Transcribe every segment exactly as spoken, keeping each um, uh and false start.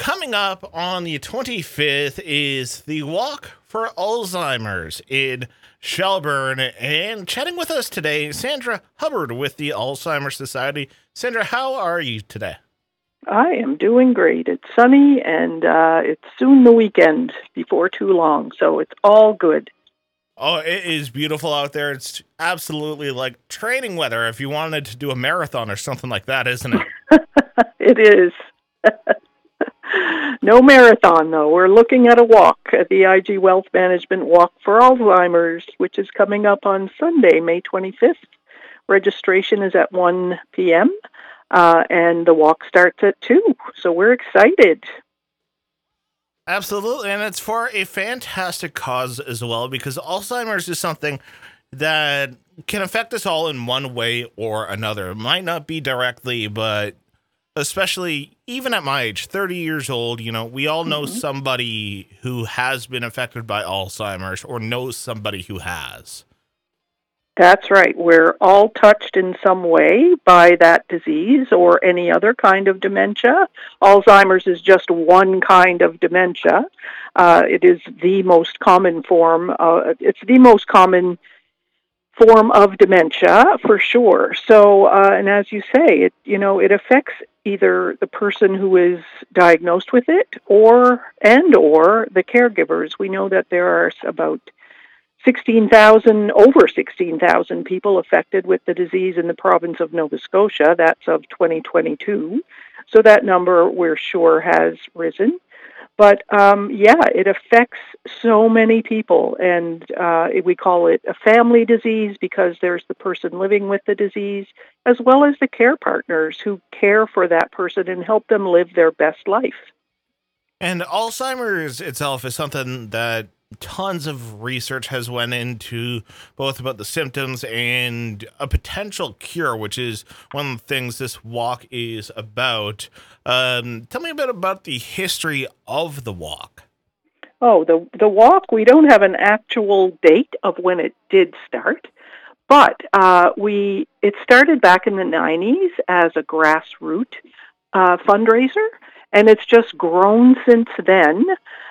coming up on the twenty-fifth is the Walk for Alzheimer's in Shelburne. And chatting with us today, Sandra Hubbard with the Alzheimer's Society. Sandra, how are you today? I am doing great. It's sunny, and uh, it's soon the weekend before too long, so it's all good. Oh, it is beautiful out there. It's absolutely like training weather if you wanted to do a marathon or something like that, isn't it? It is. No marathon, though. We're looking at a walk at the I G Wealth Management Walk for Alzheimer's, which is coming up on Sunday, May twenty-fifth. Registration is at one p.m., uh, and the walk starts at two, so we're excited. Absolutely, and it's for a fantastic cause as well, because Alzheimer's is something that can affect us all in one way or another. It might not be directly, but especially even at my age, thirty years old, you know, we all know mm-hmm. somebody who has been affected by Alzheimer's or knows somebody who has. That's right. We're all touched in some way by that disease or any other kind of dementia. Alzheimer's is just one kind of dementia. Uh, it is the most common form. Uh, it's the most common form of dementia for sure. So, uh, and as you say, it you know it affects either the person who is diagnosed with it or and or the caregivers. We know that there are about sixteen thousand, over sixteen thousand people affected with the disease in the province of Nova Scotia. That's of twenty twenty-two. So that number, we're sure, has risen. But, um, yeah, it affects so many people, and uh, we call it a family disease because there's the person living with the disease, as well as the care partners who care for that person and help them live their best life. And Alzheimer's itself is something that tons of research has went into, both about the symptoms and a potential cure, which is one of the things this walk is about. Um, tell me a bit about the history of the walk. Oh, the the walk, we don't have an actual date of when it did start, but uh, we it started back in the nineties as a grassroots uh, fundraiser, and it's just grown since then.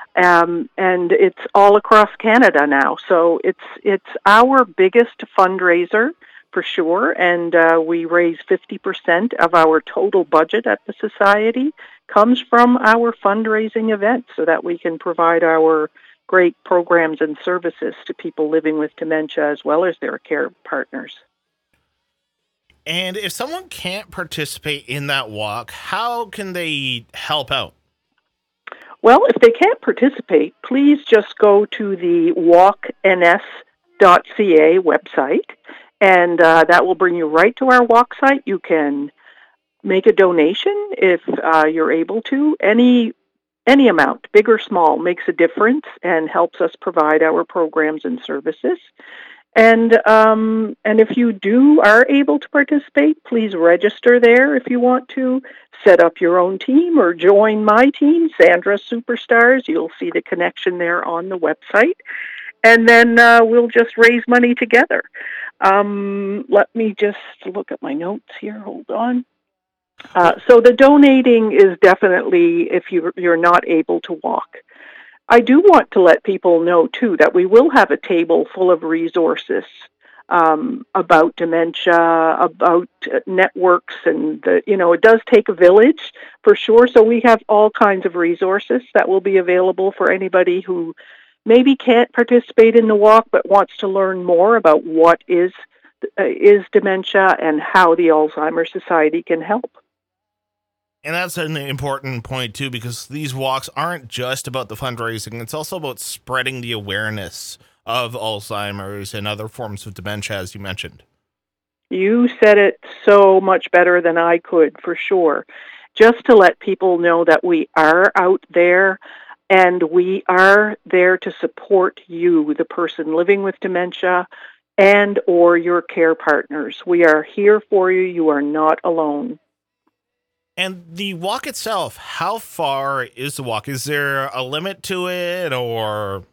Um, and it's all across Canada now. So it's it's our biggest fundraiser for sure, and uh, we raise fifty percent of our total budget at the Society comes from our fundraising events so that we can provide our great programs and services to people living with dementia as well as their care partners. And if someone can't participate in that walk, how can they help out? Well, if they can't participate, please just go to the walk n s dot c a website, and uh, that will bring you right to our walk site. You can make a donation if uh, you're able to. Any any amount, big or small, makes a difference and helps us provide our programs and services. And um, and if you do are able to participate, please register there if you want to. Set up your own team or join my team, Sandra Superstars. You'll see the connection there on the website. And then uh, we'll just raise money together. Um, let me just look at my notes here. Hold on. Uh, so the donating is definitely if you, you're not able to walk. I do want to let people know, too, that we will have a table full of resources um, about dementia, about uh, networks, and, the, you know, it does take a village for sure. So we have all kinds of resources that will be available for anybody who maybe can't participate in the walk but wants to learn more about what is uh, is dementia and how the Alzheimer's Society can help. And that's an important point, too, because these walks aren't just about the fundraising. It's also about spreading the awareness of Alzheimer's and other forms of dementia, as you mentioned. You said it so much better than I could, for sure. Just to let people know that we are out there and we are there to support you, the person living with dementia, and or your care partners. We are here for you. You are not alone. And the walk itself, how far is the walk? Is there a limit to it, or?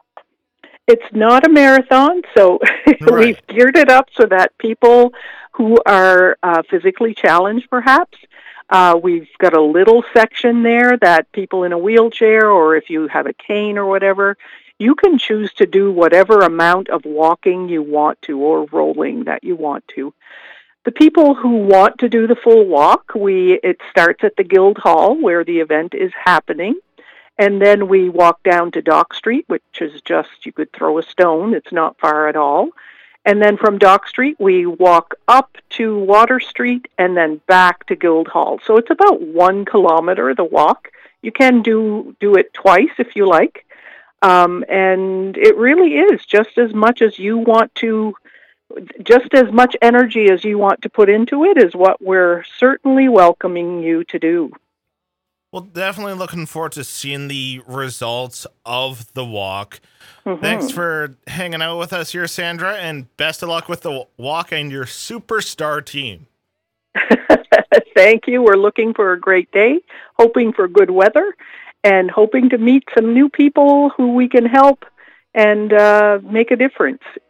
It's not a marathon, so Right. we've geared it up so that people who are uh, physically challenged, perhaps, Uh, we've got a little section there that people in a wheelchair, or if you have a cane or whatever, you can choose to do whatever amount of walking you want to or rolling that you want to. The people who want to do the full walk, we it starts at the Guildhall where the event is happening. And then we walk down to Dock Street, which is just, you could throw a stone. It's not far at all. And then from Dock Street, we walk up to Water Street and then back to Guildhall. So it's about one kilometer, the walk. You can do, do it twice if you like. Um, and it really is just as much as you want to, just as much energy as you want to put into it is what we're certainly welcoming you to do. Well, definitely looking forward to seeing the results of the walk. Mm-hmm. Thanks for hanging out with us here, Sandra, and best of luck with the walk and your superstar team. Thank you. We're looking for a great day, hoping for good weather, and hoping to meet some new people who we can help and uh, make a difference